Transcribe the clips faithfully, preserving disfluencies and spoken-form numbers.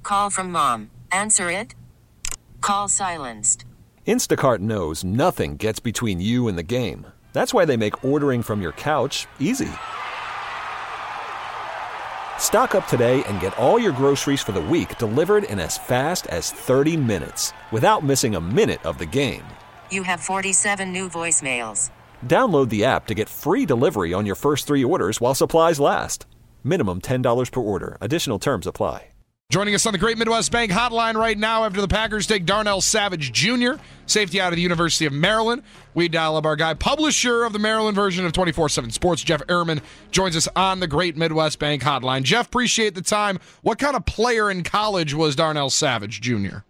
Call from mom. Answer it. Call silenced. Instacart knows nothing gets between you and the game. That's why they make ordering from your couch easy. Stock up today and get all your groceries for the week delivered in as fast as thirty minutes without missing a minute of the game. You have forty-seven new voicemails. Download the app to get free delivery on your first three orders while supplies last. Minimum ten dollars per order. Additional terms apply. Joining us on the Great Midwest Bank hotline right now after the Packers take Darnell Savage Junior, safety out of the University of Maryland. We dial up our guy, publisher of the Maryland version of twenty-four seven Sports, Jeff Ehrman, joins us on the Great Midwest Bank hotline. Jeff, appreciate the time. What kind of player in college was Darnell Savage Junior?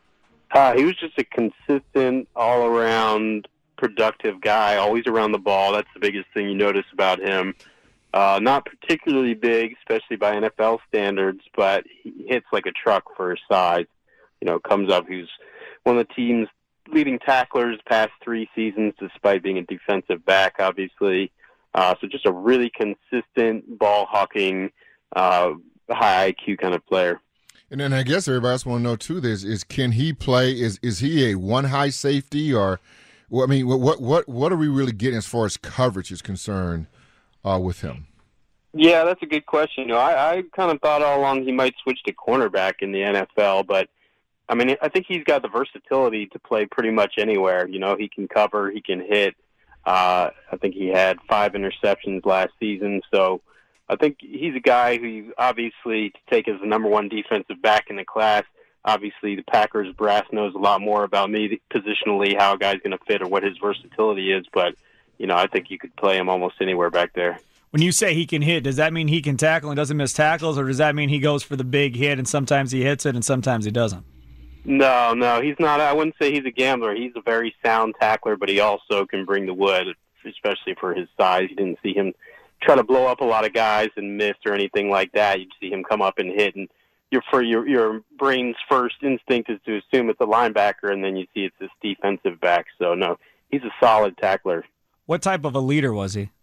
Uh, he was just a consistent, all-around, productive guy, always around the ball. That's the biggest thing you notice about him. Uh, not particularly big, especially by N F L standards, but he hits like a truck for his size. You know, comes up. He's one of the team's leading tacklers past three seasons, despite being a defensive back, obviously. Uh, so just a really consistent, ball-hawking, uh, high I Q kind of player. And then I guess everybody else want to know, too, this is can he play? Is is he a one-high safety? Or, well, I mean, what, what, what are we really getting as far as coverage is concerned Uh, with him? Yeah, that's a good question. You know, I, I kind of thought all along he might switch to cornerback in the N F L, but I mean, I think he's got the versatility to play pretty much anywhere. You know, he can cover, he can hit. Uh, I think he had five interceptions last season, so I think he's a guy who obviously to take as the number one defensive back in the class. Obviously, the Packers brass knows a lot more about me positionally, how a guy's going to fit or what his versatility is, but you know, I think you could play him almost anywhere back there. When you say he can hit, does that mean he can tackle and doesn't miss tackles, or does that mean he goes for the big hit and sometimes he hits it and sometimes he doesn't? No, no, he's not. I wouldn't say he's a gambler. He's a very sound tackler, but he also can bring the wood, especially for his size. You didn't see him try to blow up a lot of guys and miss or anything like that. You'd see him come up and hit, and your for your your brain's first instinct is to assume it's a linebacker, and then you see it's this defensive back. So no, he's a solid tackler. What type of a leader was he?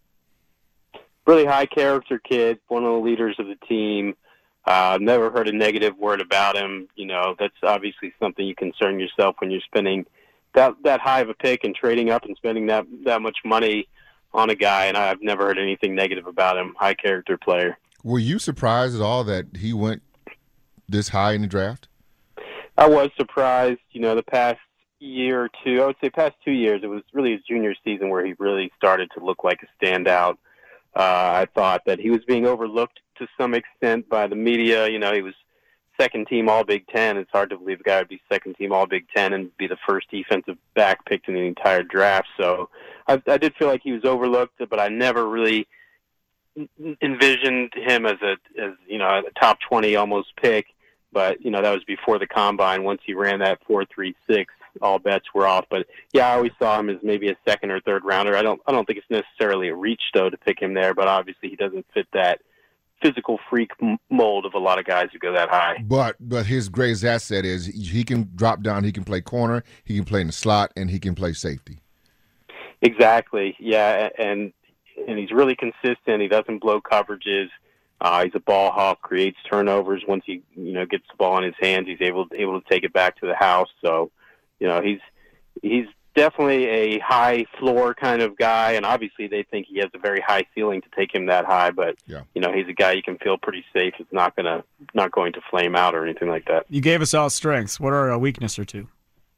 Really high character kid, one of the leaders of the team. Uh, never heard a negative word about him. You know, that's obviously something you concern yourself when you're spending that that high of a pick and trading up and spending that that much money on a guy. And I've never heard anything negative about him. High character player. Were you surprised at all that he went this high in the draft? I was surprised. You know, the past year or two, I would say past two years, it was really his junior season where he really started to look like a standout. Uh, I thought that he was being overlooked to some extent by the media. You know, he was second team All Big Ten. It's hard to believe a guy would be second team All Big Ten and be the first defensive back picked in the entire draft. So I, I did feel like he was overlooked, but I never really envisioned him as a, as you know, a top twenty almost pick. But you know, that was before the combine. Once he ran that four three six, all bets were off. But yeah, I always saw him as maybe a second or third rounder. I don't I don't think it's necessarily a reach though to pick him there, but obviously he doesn't fit that physical freak mold of a lot of guys who go that high. But but his greatest asset is he can drop down, he can play corner, he can play in the slot, and he can play safety. Exactly. Yeah, and and he's really consistent. He doesn't blow coverages. Uh, he's a ball hawk, creates turnovers. Once he you know gets the ball in his hands, he's able able to take it back to the house. So, you know, he's he's definitely a high floor kind of guy, and obviously they think he has a very high ceiling to take him that high. But yeah. you know, he's a guy you can feel pretty safe. It's not gonna not going to flame out or anything like that. You gave us all strengths. What are a weakness or two?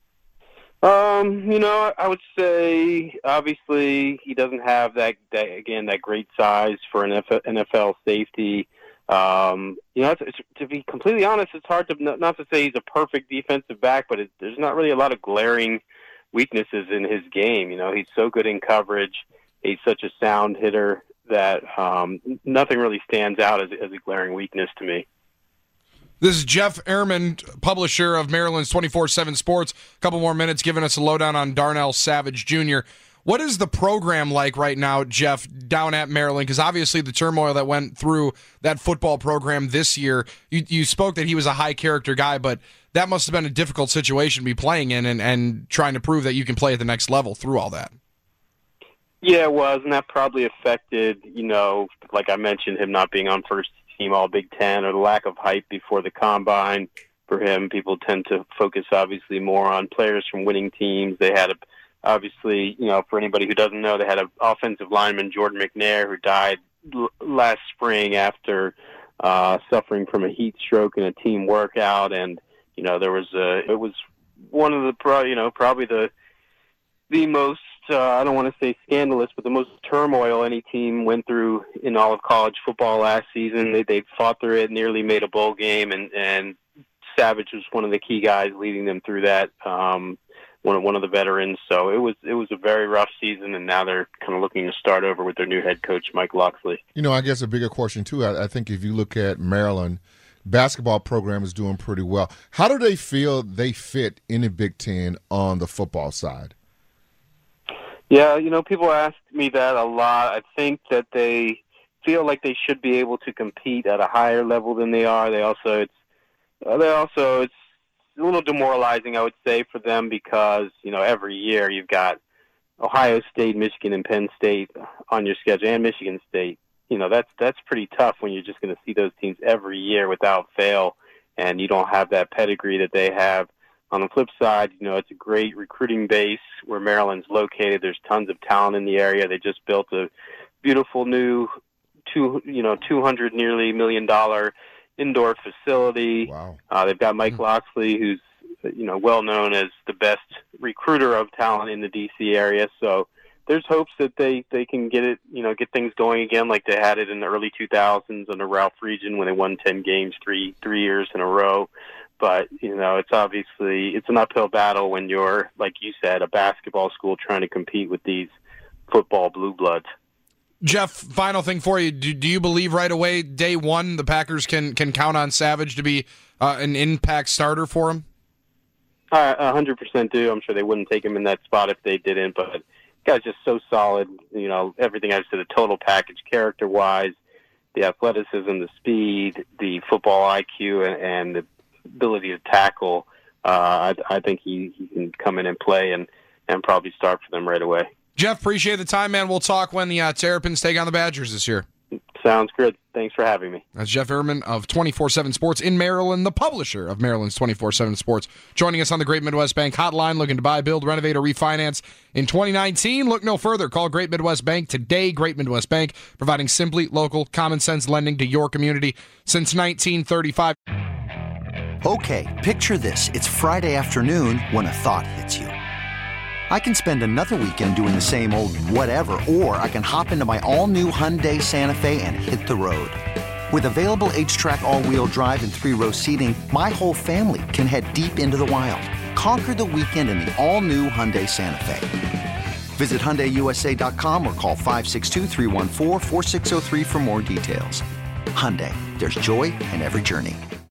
Um, you know, I would say obviously he doesn't have that, that again that great size for an N F L safety. Um, you know, it's, it's, to be completely honest, it's hard to not, not to say he's a perfect defensive back, but it, there's not really a lot of glaring weaknesses in his game. You know, he's so good in coverage. He's such a sound hitter that um, nothing really stands out as, as a glaring weakness to me. This is Jeff Ehrman, publisher of Maryland's twenty-four seven Sports. A couple more minutes giving us a lowdown on Darnell Savage Junior What is the program like right now, Jeff, down at Maryland? Because obviously the turmoil that went through that football program this year, you, you spoke that he was a high-character guy, but that must have been a difficult situation to be playing in and, and trying to prove that you can play at the next level through all that. Yeah, it was, and that probably affected, you know, like I mentioned, him not being on first team All Big Ten or the lack of hype before the combine. for him. People tend to focus obviously more on players from winning teams. They had a, obviously, you know, for anybody who doesn't know, they had an offensive lineman, Jordan McNair, who died l- last spring after uh, suffering from a heat stroke in a team workout. And, you know, there was a, it was one of the, pro, you know, probably the, the most, uh, I don't want to say scandalous, but the most turmoil any team went through in all of college football last season. They, they fought through it, nearly made a bowl game, and, and Savage was one of the key guys leading them through that, um, one of, one of the veterans. So it was it was a very rough season, and now they're kind of looking to start over with their new head coach, Mike Locksley. You know, I guess a bigger question, too, I, I think if you look at Maryland, basketball program is doing pretty well. How do they feel they fit in the Big Ten on the football side? Yeah, you know, people ask me that a lot. I think that they feel like they should be able to compete at a higher level than they are. They also, it's, uh, they also, it's a little demoralizing, I would say, for them because, you know, every year you've got Ohio State, Michigan, and Penn State on your schedule, and Michigan State. You know, that's that's pretty tough when you're just going to see those teams every year without fail, and you don't have that pedigree that they have. On the flip side, you know, it's a great recruiting base where Maryland's located. There's tons of talent in the area. They just built a beautiful new, two, you know, two hundred nearly million dollar indoor facility. Wow. Uh, they've got Mike Locksley, who's, you know, well known as the best recruiter of talent in the D C area. So there's hopes that they, they can get it, you know, get things going again like they had it in the early two thousands under Ralph Region when they won ten games three three years in a row. But, you know, it's obviously, it's an uphill battle when you're, like you said, a basketball school trying to compete with these football blue bloods. Jeff, final thing for you. Do, do you believe right away, day one, the Packers can, can count on Savage to be uh, an impact starter for him? I one hundred percent do. I'm sure they wouldn't take him in that spot if they didn't, but the guy's just so solid. You know, everything I've said, the total package character-wise, the athleticism, the speed, the football I Q, and, and the ability to tackle. Uh, I, I think he, he can come in and play and, and probably start for them right away. Jeff, appreciate the time, man. We'll talk when the uh, Terrapins take on the Badgers this year. Sounds good. Thanks for having me. That's Jeff Ehrman of twenty-four seven Sports in Maryland, the publisher of Maryland's twenty-four seven Sports, joining us on the Great Midwest Bank Hotline. Looking to buy, build, renovate, or refinance in twenty nineteen? Look no further. Call Great Midwest Bank today. Great Midwest Bank, providing simply local, common-sense lending to your community since nineteen thirty-five. Okay, picture this. It's Friday afternoon when a thought hits you. I can spend another weekend doing the same old whatever, or I can hop into my all-new Hyundai Santa Fe and hit the road. With available H-Track all-wheel drive and three-row seating, my whole family can head deep into the wild. Conquer the weekend in the all-new Hyundai Santa Fe. Visit Hyundai U S A dot com or call five six two, three one four, four six zero three for more details. Hyundai, there's joy in every journey.